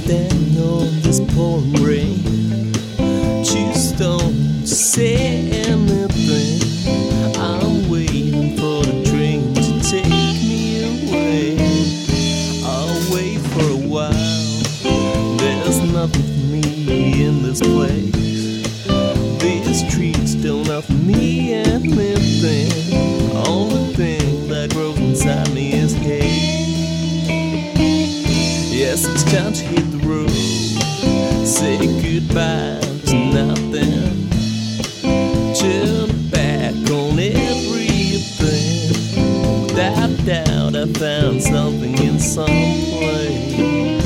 Stand on this pouring rain, just don't say anything. I'm waiting for the train to take me away. I'll wait for a while. There's nothing for me in this place. These trees don't offer me anything. Only thing that grows inside me is hate. Yes, it's time to hit the road. Say goodbye to nothing. Turn back on everything. Without doubt I found something in some place.